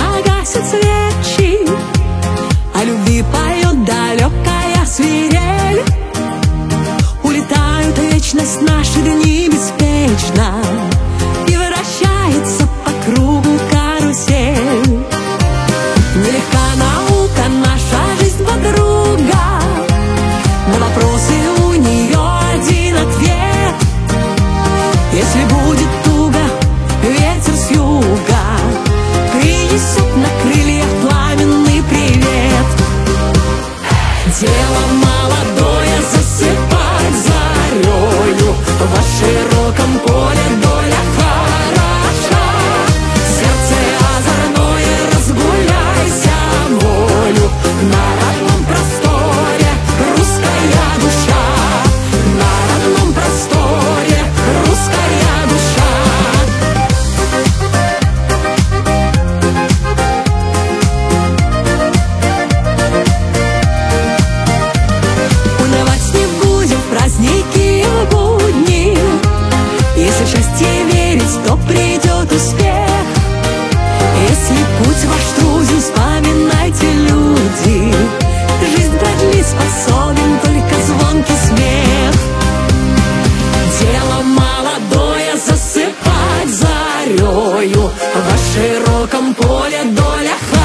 Грустно гасят свечи, о любви поет далекая свирель. Улетают в вечность наши дни беспечно, и вращается по кругу карусель. Нелегка наука, наша жизнь подруга, на вопросы у нее один ответ. Если будет туго, ветер с юга принесет на крыльях пламенный привет. Дело молодое засыпать зарею, во широком поле доля хороша. Сердце озорное, разгуляйся волю, на родном просторе русская душа, на родном просторе русская душа. Унывать не будем в праздники и в будни, если в счастье верить, то придет успех. Если путь ваш труден, вспоминайте, люди, жизнь продлить способен только звонкий смех. Дело молодое засыпать зарею, во широком поле доля